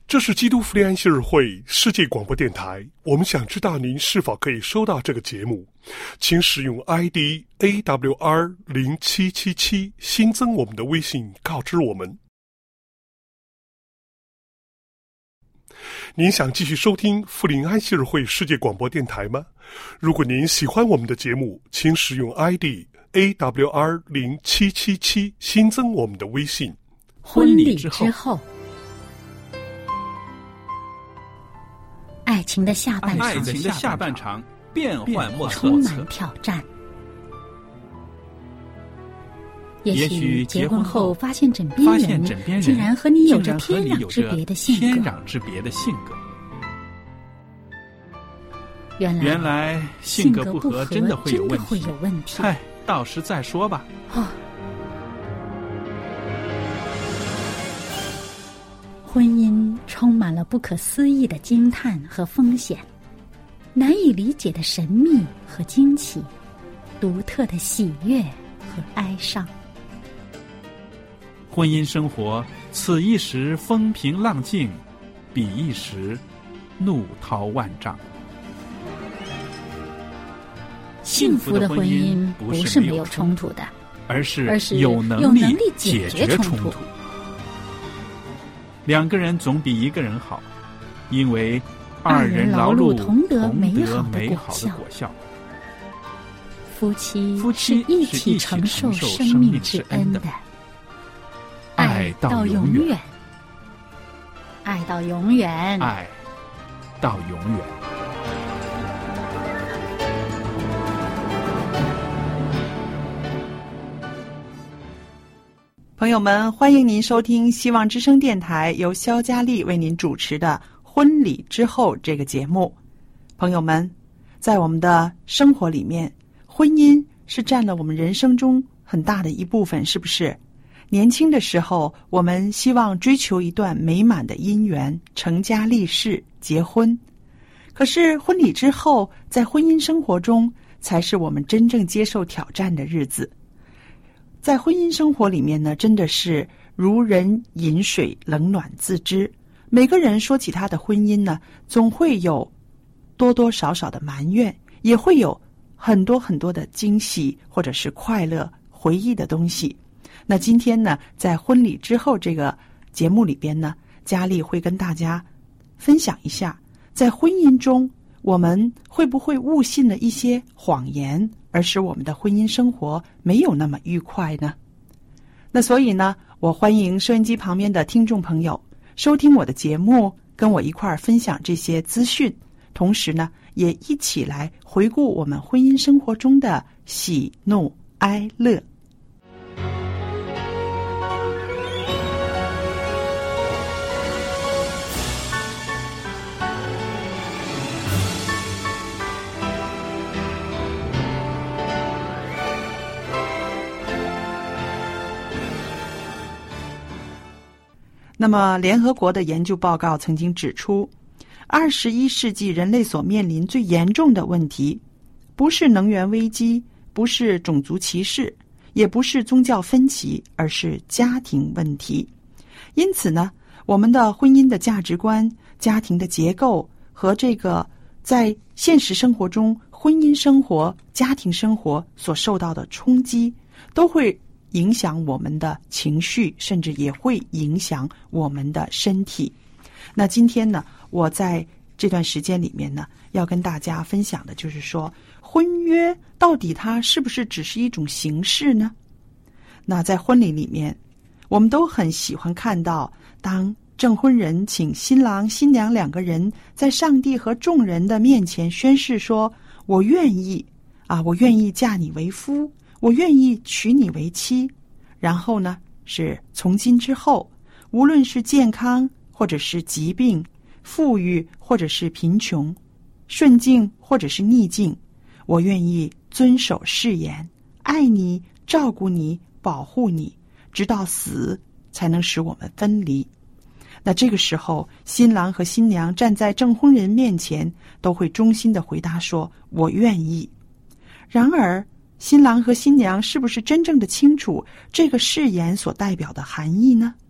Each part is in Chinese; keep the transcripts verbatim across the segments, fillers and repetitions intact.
这是基督福音安息日会世界广播电台，我们想知道您是否可以收到这个节目，请使用 I D A W R 零七七七 新增我们的微信告知我们。您想继续收听福临安息日会世界广播电台吗？如果您喜欢我们的节目，请使用 I D A W R 零七七七 新增我们的微信。 婚礼之后，爱情的下半场， 爱情的下半场变幻莫测， 充满挑战。也许结婚后发现枕边人， 发现枕边人竟然和你有着天壤之别的性格。 天壤之别的性格。 原来原来性格不合真的会有问题。 问题嗨，到时再说吧。 哦，婚姻充满了不可思议的惊叹和风险，难以理解的神秘和惊奇，独特的喜悦和哀伤。 婚姻生活，此一时风平浪静，彼一时怒涛万丈。 幸福的婚姻不是没有冲突的， 而是而是有能力解决冲突。两个人总比一个人好，因为二人劳碌同得美美好的果效。 夫妻夫妻是一起承受生命之恩的，爱到永远，爱到永远， 爱到永远。 朋友们，欢迎您收听希望之声电台由肖佳丽为您主持的婚礼之后这个节目。朋友们，在我们的生活里面，婚姻是占了我们人生中很大的一部分，是不是？年轻的时候，我们希望追求一段美满的姻缘，成家立室，结婚。可是婚礼之后，在婚姻生活中，才是我们真正接受挑战的日子。在婚姻生活里面呢，真的是如人饮水，冷暖自知。每个人说起他的婚姻呢，总会有多多少少的埋怨，也会有很多很多的惊喜或者是快乐回忆的东西。那今天呢，在婚礼之后这个节目里边呢，佳丽会跟大家分享一下，在婚姻中我们会不会误信了一些谎言，而使我们的婚姻生活没有那么愉快呢？那所以呢，我欢迎收音机旁边的听众朋友收听我的节目，跟我一块儿分享这些资讯，同时呢，也一起来回顾我们婚姻生活中的喜怒哀乐。那么联合国的研究报告曾经指出，二十一世纪人类所面临最严重的问题，不是能源危机，不是种族歧视，也不是宗教分歧，而是家庭问题。因此呢，我们的婚姻的价值观、家庭的结构和这个在现实生活中婚姻生活、家庭生活所受到的冲击，都会影响我们的情绪，甚至也会影响我们的身体。那今天呢，我在这段时间里面呢，要跟大家分享的就是说，婚约到底它是不是只是一种形式呢？那在婚礼里面，我们都很喜欢看到，当证婚人请新郎新娘两个人在上帝和众人的面前宣誓说，我愿意啊，我愿意嫁你为夫，我愿意娶你为妻。然后呢，是从今之后，无论是健康或者是疾病，富裕或者是贫穷，顺境或者是逆境，我愿意遵守誓言，爱你，照顾你，保护你，直到死才能使我们分离。那这个时候，新郎和新娘站在证婚人面前，都会衷心地回答说，我愿意。然而新郎和新娘是不是真正的清楚这个誓言所代表的含义呢？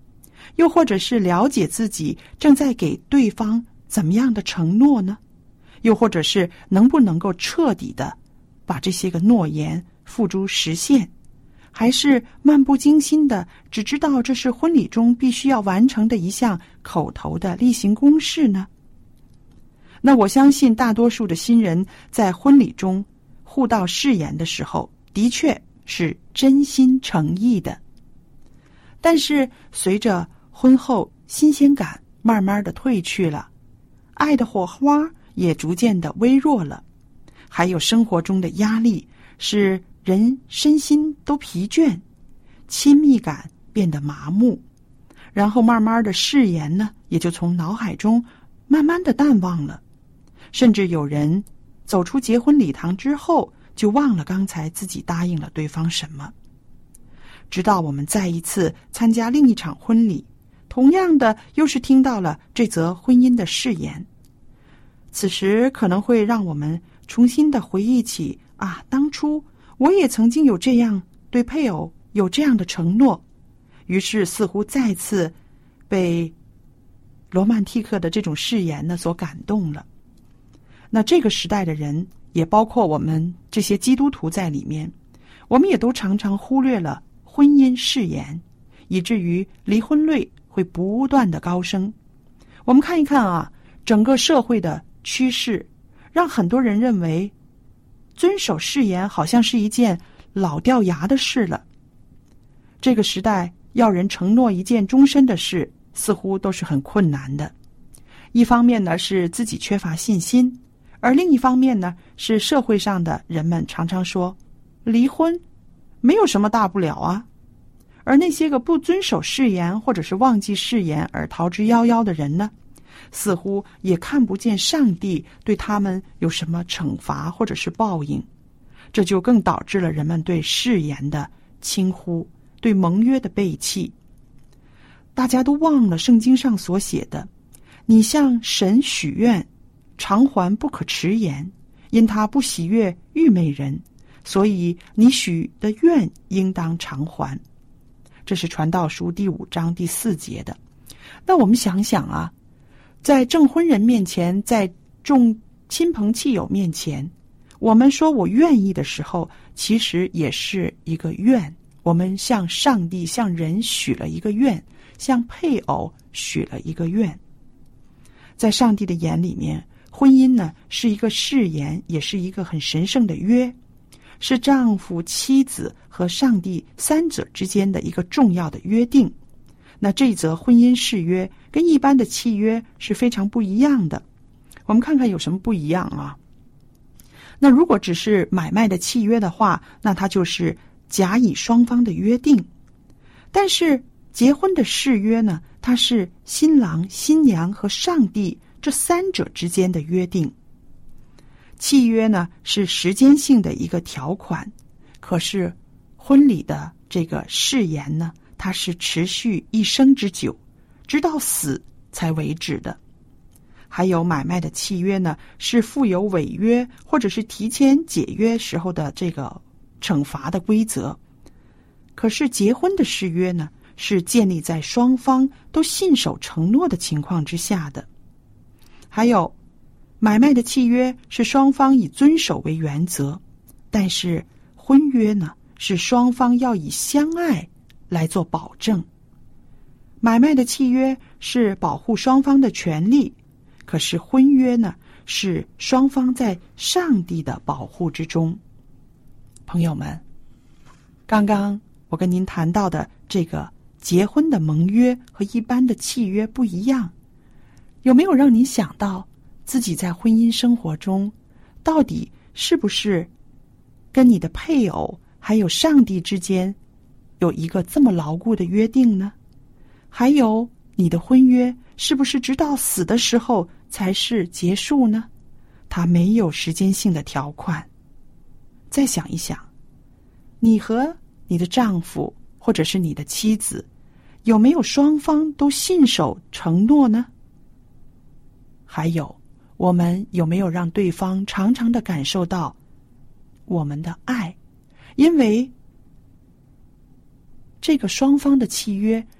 又或者是了解自己正在给对方怎么样的承诺呢？又或者是能不能够彻底的把这些个诺言付诸实现？还是漫不经心的只知道这是婚礼中必须要完成的一项口头的例行公事呢？那我相信大多数的新人在婚礼中互道誓言的时候，的确是真心诚意的。但是随着婚后新鲜感慢慢的褪去了，爱的火花也逐渐的微弱了，还有生活中的压力使人身心都疲倦，亲密感变得麻木，然后慢慢的誓言呢也就从脑海中慢慢的淡忘了，甚至有人走出结婚礼堂之后就忘了刚才自己答应了对方什么。直到我们再一次参加另一场婚礼，同样的又是听到了这则婚姻的誓言，此时可能会让我们重新的回忆起啊，当初我也曾经有这样对配偶有这样的承诺，于是似乎再次被罗曼蒂克的这种誓言呢所感动了。那这个时代的人，也包括我们这些基督徒在里面，我们也都常常忽略了婚姻誓言，以至于离婚率会不断的高升。我们看一看啊，整个社会的趋势，让很多人认为遵守誓言好像是一件老掉牙的事了。这个时代要人承诺一件终身的事，似乎都是很困难的。一方面呢是自己缺乏信心，而另一方面呢是社会上的人们常常说离婚没有什么大不了啊。而那些个不遵守誓言或者是忘记誓言而逃之夭夭的人呢，似乎也看不见上帝对他们有什么惩罚或者是报应，这就更导致了人们对誓言的轻忽，对盟约的背弃。大家都忘了圣经上所写的，你向神许愿，偿还不可迟延，因他不喜悦愚昧人，所以你许的愿应当偿还。这是传道书第五章第四节的。那我们想想啊，在证婚人面前，在众亲朋戚友面前，我们说我愿意的时候，其实也是一个愿。我们向上帝向人许了一个愿，向配偶许了一个愿。在上帝的眼里面，婚姻呢是一个誓言，也是一个很神圣的约，是丈夫妻子和上帝三者之间的一个重要的约定。那这则婚姻誓约跟一般的契约是非常不一样的。我们看看有什么不一样啊？那如果只是买卖的契约的话，那它就是甲乙双方的约定。但是结婚的誓约呢，它是新郎新娘和上帝这三者之间的约定。契约呢是时间性的一个条款，可是婚礼的这个誓言呢，它是持续一生之久，直到死才为止的。还有买卖的契约呢，是附有违约或者是提前解约时候的这个惩罚的规则。可是结婚的誓约呢，是建立在双方都信守承诺的情况之下的。还有买卖的契约是双方以遵守为原则，但是婚约呢，是双方要以相爱来做保证。买卖的契约是保护双方的权利，可是婚约呢，是双方在上帝的保护之中。朋友们，刚刚我跟您谈到的这个结婚的盟约和一般的契约不一样，有没有让您想到自己在婚姻生活中到底是不是跟你的配偶还有上帝之间有一个这么牢固的约定呢？还有你的婚约是不是直到死的时候才是结束呢？它没有时间性的条款。再想一想，你和你的丈夫或者是你的妻子，有没有双方都信守承诺呢？还有，我们有没有让对方常常的感受到我们的爱？因为这个双方的契约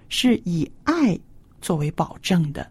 是以爱作为保证的。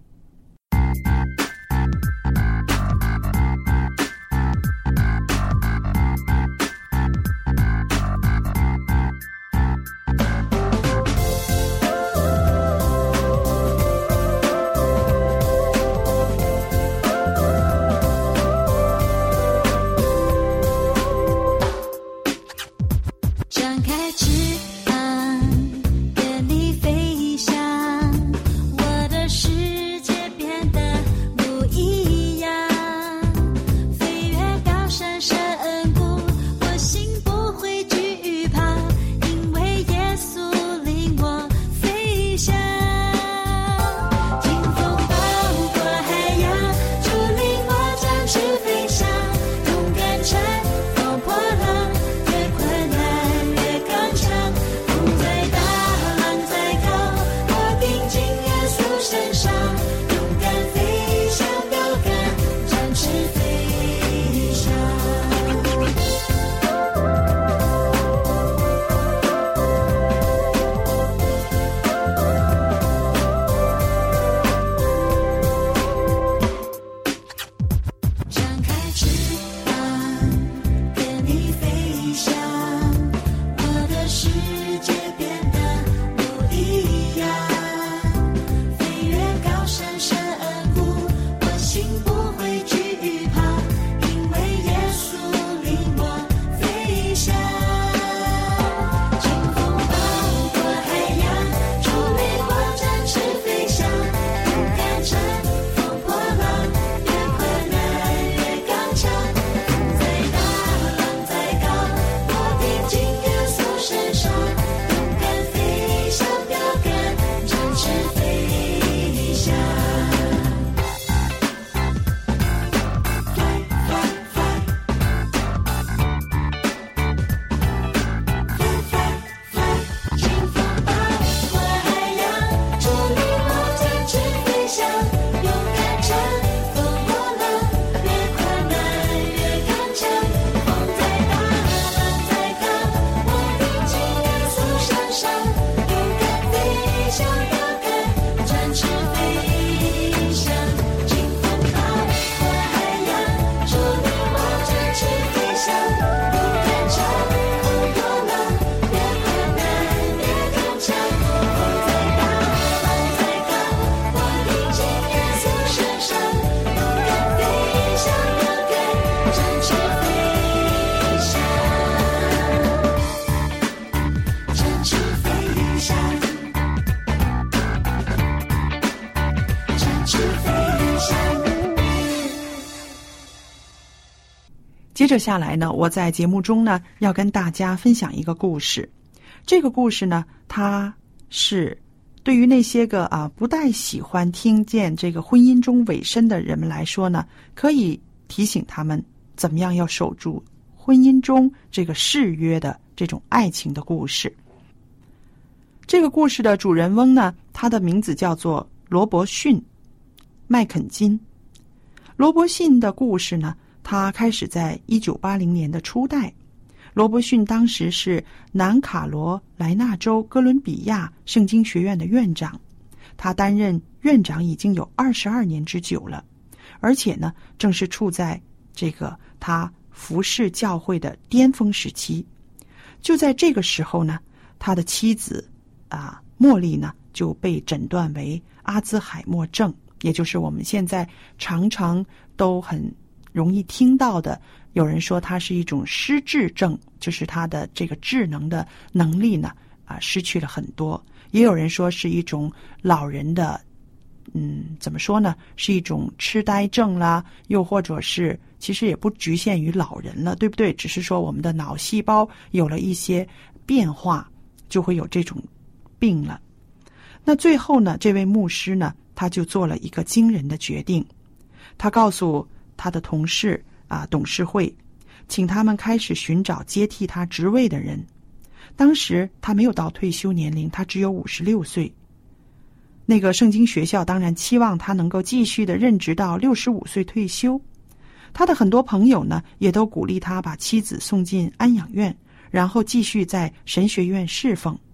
接着下来呢，我在节目中呢要跟大家分享一个故事。这个故事呢，它是对于那些个啊不太喜欢听见这个婚姻中委身的人们来说呢，可以提醒他们怎么样要守住婚姻中这个誓约的这种爱情的故事。这个故事的主人翁呢，他的名字叫做罗伯逊麦肯金。罗伯逊的故事呢，他开始在一九八零年的初代。罗伯逊当时是南卡罗来纳州哥伦比亚圣经学院的院长，他担任院长已经有二十二年之久了，而且呢，正是处在这个他服侍教会的巅峰时期。就在这个时候呢，他的妻子啊茉莉呢就被诊断为阿兹海默症，也就是我们现在常常都很容易听到的，有人说它是一种失智症，就是他的这个智能的能力呢啊失去了很多。也有人说是一种老人的嗯怎么说呢，是一种痴呆症啦，又或者是其实也不局限于老人了，对不对？只是说我们的脑细胞有了一些变化，就会有这种病了。那最后呢，这位牧师呢，他就做了一个惊人的决定，他告诉他的同事啊董事会，请他们开始寻找接替他职位的人。当时他没有到退休年龄，他只有五十六岁。那个圣经学校当然期望他能够继续的任职到六十五岁退休。他的很多朋友呢，也都鼓励他把妻子送进安养院，然后继续在神学院侍奉。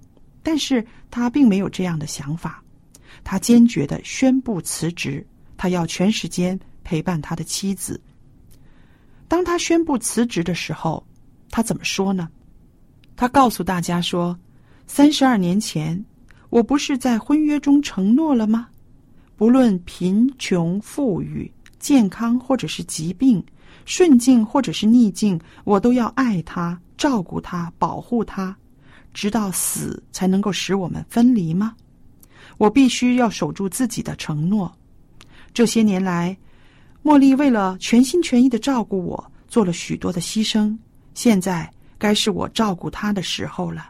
但是他并没有这样的想法，他坚决地宣布辞职，他要全时间陪伴他的妻子。当他宣布辞职的时候，他怎么说呢？他告诉大家说，三十二年前，我不是在婚约中承诺了吗？不论贫穷富裕、健康或者是疾病、顺境或者是逆境，我都要爱他、照顾他、保护他，直到死才能够使我们分离吗？我必须要守住自己的承诺。这些年来，茉莉为了全心全意地照顾我，做了许多的牺牲，现在该是我照顾她的时候了。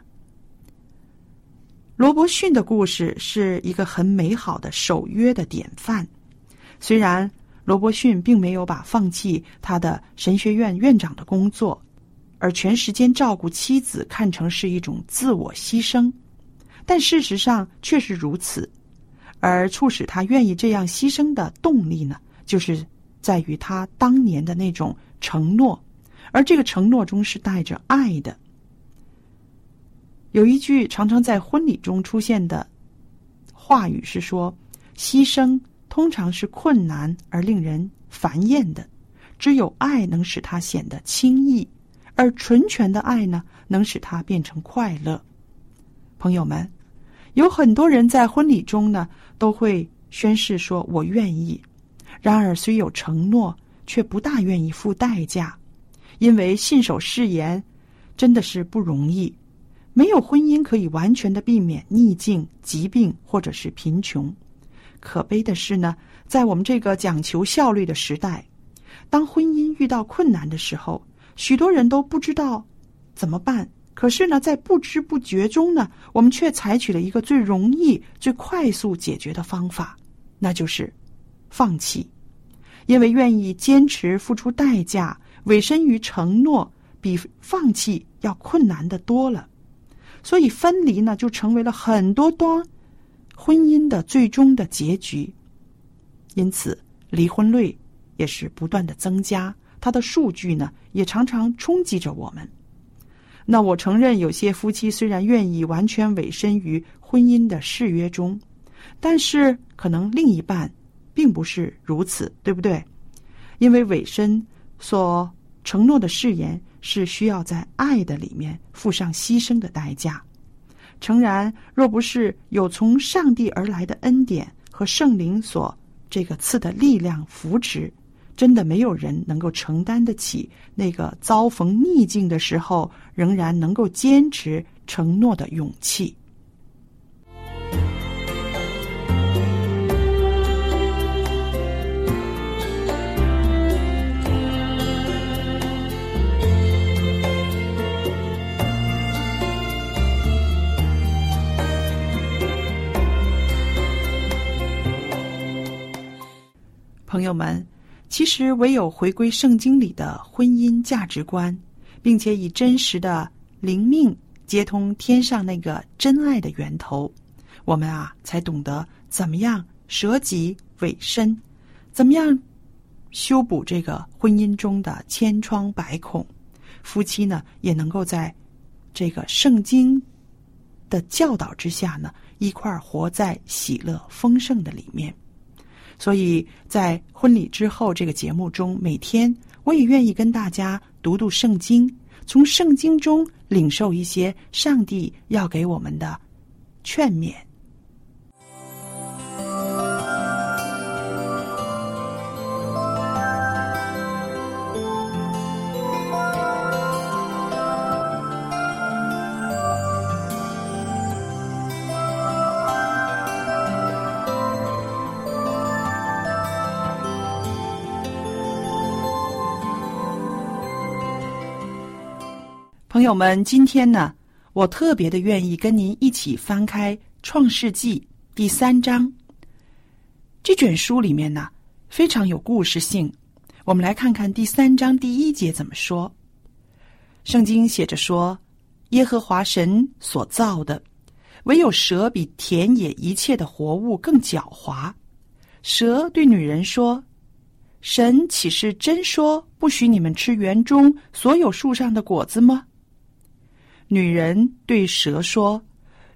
罗伯逊的故事是一个很美好的守约的典范。虽然罗伯逊并没有把放弃他的神学院院长的工作，而全时间照顾妻子看成是一种自我牺牲，但事实上确实如此。而促使他愿意这样牺牲的动力呢，就是在于他当年的那种承诺，而这个承诺中是带着爱的。有一句常常在婚礼中出现的话语是说，牺牲通常是困难而令人烦厌的，只有爱能使它显得轻易，而纯全的爱呢，能使它变成快乐。朋友们，有很多人在婚礼中呢，都会宣誓说我愿意，然而虽有承诺，却不大愿意付代价，因为信守誓言真的是不容易。没有婚姻可以完全的避免逆境、疾病或者是贫穷。可悲的是呢，在我们这个讲求效率的时代，当婚姻遇到困难的时候，许多人都不知道怎么办。可是呢，在不知不觉中呢，我们却采取了一个最容易、最快速解决的方法，那就是放弃。因为愿意坚持付出代价，委身于承诺，比放弃要困难得多了。所以分离呢，就成为了很多段婚姻的最终的结局。因此，离婚率也是不断的增加，它的数据呢，也常常冲击着我们。那我承认，有些夫妻虽然愿意完全委身于婚姻的誓约中，但是可能另一半并不是如此，对不对？因为委身所承诺的誓言是需要在爱的里面付上牺牲的代价。诚然，若不是有从上帝而来的恩典和圣灵所这个赐的力量扶持，真的没有人能够承担得起那个遭逢逆境的时候仍然能够坚持承诺的勇气。朋友们，其实唯有回归圣经里的婚姻价值观，并且以真实的灵命接通天上那个真爱的源头，我们啊才懂得怎么样舍己委身，怎么样修补这个婚姻中的千疮百孔。夫妻呢也能够在这个圣经的教导之下呢，一块儿活在喜乐丰盛的里面。所以在婚礼之后这个节目中，每天我也愿意跟大家读读圣经，从圣经中领受一些上帝要给我们的劝勉。朋友们，今天呢，我特别的愿意跟您一起翻开《创世纪》第三章。这卷书里面呢，非常有故事性。我们来看看第三章第一节怎么说。圣经写着说，耶和华神所造的，唯有蛇比田野一切的活物更狡猾。蛇对女人说，神岂是真说不许你们吃园中所有树上的果子吗？女人对蛇说，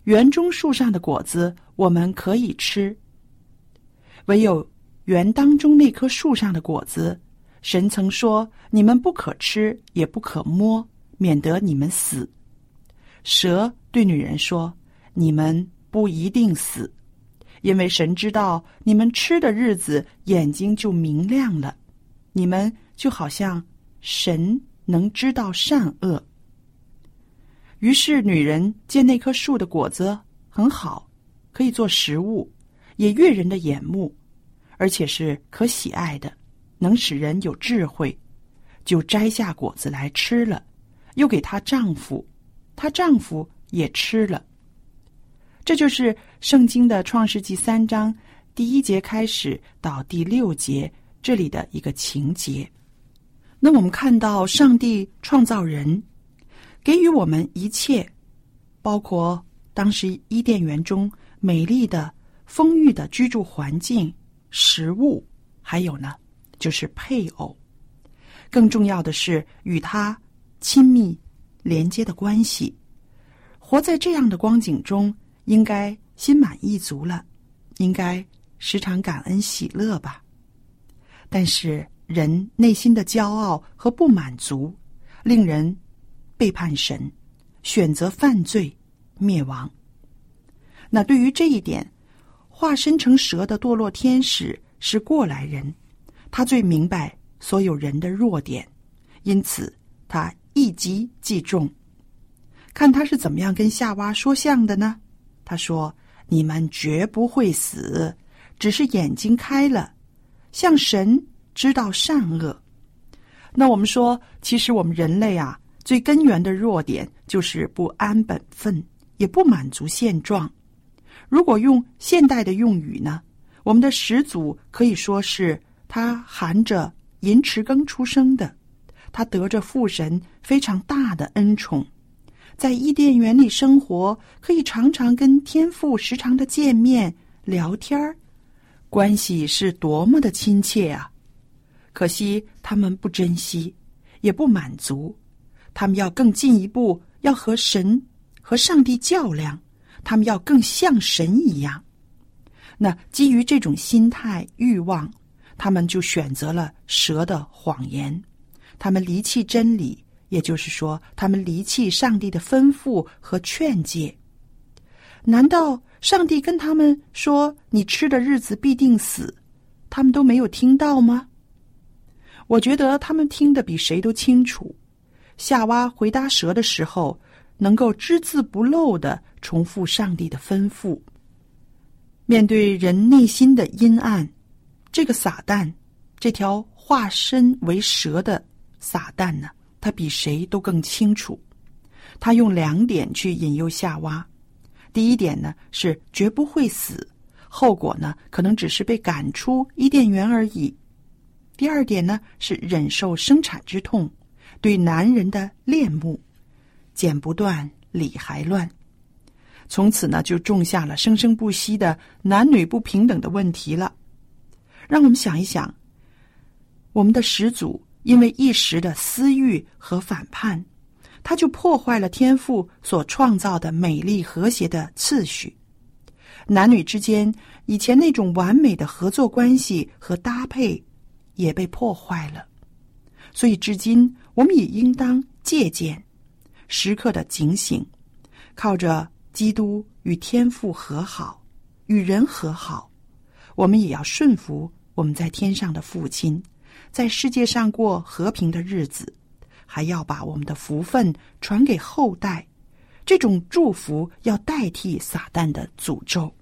园中树上的果子我们可以吃，唯有园当中那棵树上的果子，神曾说你们不可吃，也不可摸，免得你们死。蛇对女人说，你们不一定死，因为神知道你们吃的日子眼睛就明亮了，你们就好像神能知道善恶。于是女人见那棵树的果子很好，可以做食物，也悦人的眼目，而且是可喜爱的，能使人有智慧，就摘下果子来吃了，又给她丈夫，她丈夫也吃了。这就是圣经的创世纪三章第一节开始到第六节这里的一个情节。那我们看到上帝创造人，给予我们一切，包括当时伊甸园中美丽的丰裕的居住环境、食物，还有呢就是配偶。更重要的是与他亲密连接的关系。活在这样的光景中，应该心满意足了，应该时常感恩喜乐吧。但是人内心的骄傲和不满足，令人背叛神，选择犯罪，灭亡。那对于这一点，化身成蛇的堕落天使是过来人，他最明白所有人的弱点，因此他一击即中。看他是怎么样跟夏娃说相的呢？他说，你们绝不会死，只是眼睛开了，像神知道善恶。那我们说，其实我们人类啊，最根源的弱点就是不安本分，也不满足现状。如果用现代的用语呢，我们的始祖可以说是他含着银匙羹出生的，他得着父神非常大的恩宠，在伊甸园里生活，可以常常跟天父时常的见面聊天，关系是多么的亲切啊！可惜他们不珍惜，也不满足，他们要更进一步，要和神和上帝较量，他们要更像神一样。那基于这种心态欲望，他们就选择了蛇的谎言，他们离弃真理，也就是说，他们离弃上帝的吩咐和劝诫。难道上帝跟他们说，你吃的日子必定死，他们都没有听到吗？我觉得他们听得比谁都清楚。夏娃回答蛇的时候，能够只字不漏地重复上帝的吩咐。面对人内心的阴暗，这个撒旦，这条化身为蛇的撒旦呢，他比谁都更清楚。他用两点去引诱夏娃。第一点呢，是绝不会死，后果呢，可能只是被赶出伊甸园而已。第二点呢，是忍受生产之痛，对男人的恋慕，剪不断，理还乱。从此呢，就种下了生生不息的男女不平等的问题了。让我们想一想，我们的始祖因为一时的私欲和反叛，他就破坏了天父所创造的美丽和谐的次序。男女之间以前那种完美的合作关系和搭配也被破坏了。所以至今我们也应当借鉴，时刻的警醒，靠着基督与天父和好，与人和好，我们也要顺服我们在天上的父亲，在世界上过和平的日子，还要把我们的福分传给后代。这种祝福要代替撒旦的诅咒。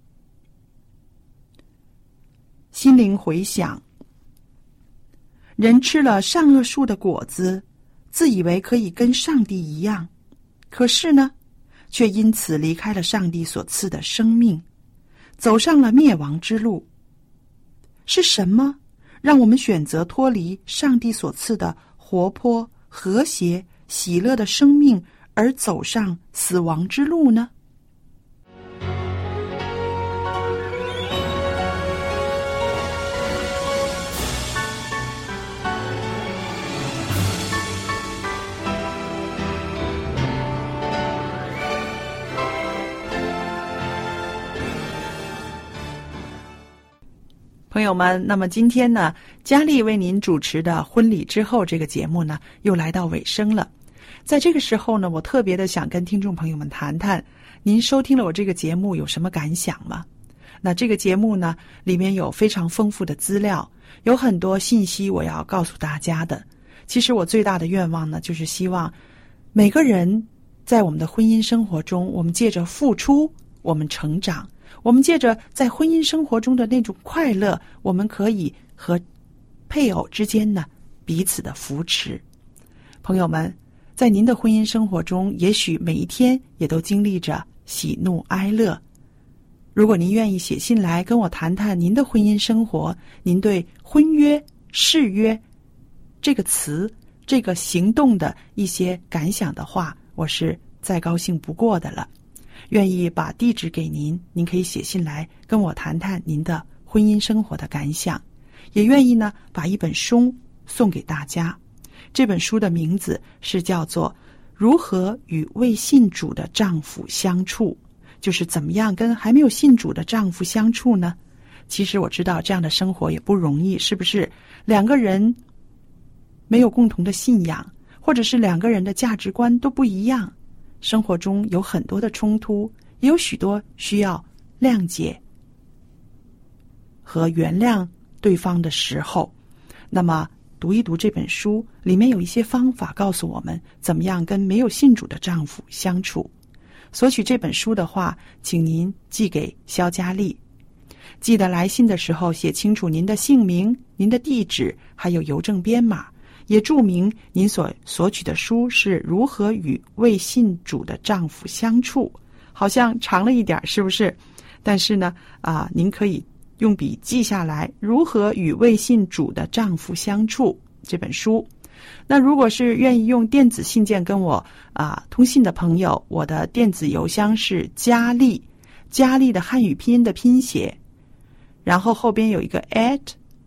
心灵回想，人吃了善恶树的果子，自以为可以跟上帝一样，可是呢，却因此离开了上帝所赐的生命，走上了灭亡之路。是什么让我们选择脱离上帝所赐的活泼、和谐、喜乐的生命，而走上死亡之路呢？ 朋友们，那么今天呢，佳丽为您主持的婚礼之后这个节目呢，又来到尾声了。在这个时候呢，我特别的想跟听众朋友们谈谈，您收听了我这个节目有什么感想吗？那这个节目呢，里面有非常丰富的资料，有很多信息我要告诉大家的。其实我最大的愿望呢，就是希望每个人在我们的婚姻生活中，我们借着付出，我们成长，我们借着在婚姻生活中的那种快乐，我们可以和配偶之间呢彼此的扶持。朋友们，在您的婚姻生活中，也许每一天也都经历着喜怒哀乐。如果您愿意写信来跟我谈谈您的婚姻生活，您对婚约、誓约这个词、这个行动的一些感想的话，我是再高兴不过的了。愿意把地址给您，您可以写信来跟我谈谈您的婚姻生活的感想，也愿意呢把一本书送给大家。这本书的名字是叫做《如何与未信主的丈夫相处》，就是怎么样跟还没有信主的丈夫相处呢？其实我知道这样的生活也不容易，是不是？两个人没有共同的信仰，或者是两个人的价值观都不一样，生活中有很多的冲突，也有许多需要谅解和原谅对方的时候。那么读一读这本书，里面有一些方法告诉我们怎么样跟没有信主的丈夫相处。索取这本书的话，请您寄给肖佳丽。记得来信的时候写清楚您的姓名、您的地址，还有邮政编码，也注明您所索取的书是如何与未信主的丈夫相处。好像长了一点，是不是？但是呢，啊，您可以用笔记下来，如何与未信主的丈夫相处这本书。那如果是愿意用电子信件跟我啊通信的朋友，我的电子邮箱是佳丽，佳丽的汉语拼音的拼写，然后后边有一个 at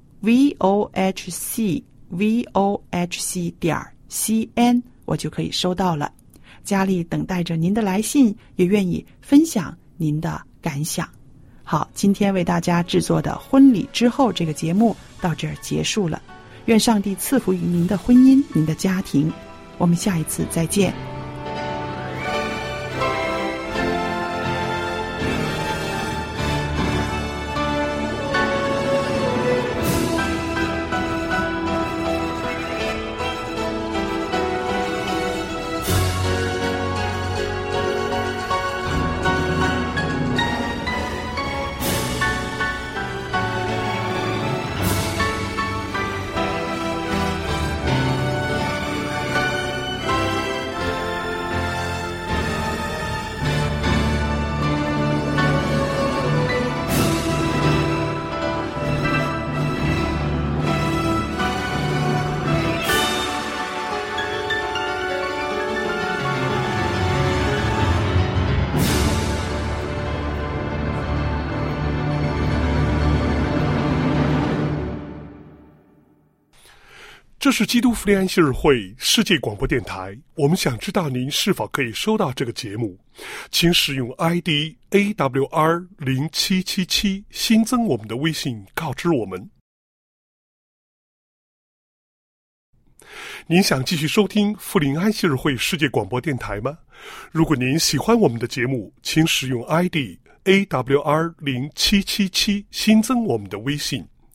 vohc vohc 点 cn， 我就可以收到了。佳丽等待着您的来信，也愿意分享您的感想。好，今天为大家制作的婚礼之后这个节目到这儿结束了。愿上帝赐福于您的婚姻，您的家庭。我们下一次再见。 这是基督福利安息日会世界广播电台，我们想知道您是否可以收到这个节目，请使用 I D A W R 零七七七 新增我们的微信告知我们。您想继续收听福临安息日会世界广播电台吗？如果您喜欢我们的节目，请使用 I D A W R 零七七七 新增我们的微信。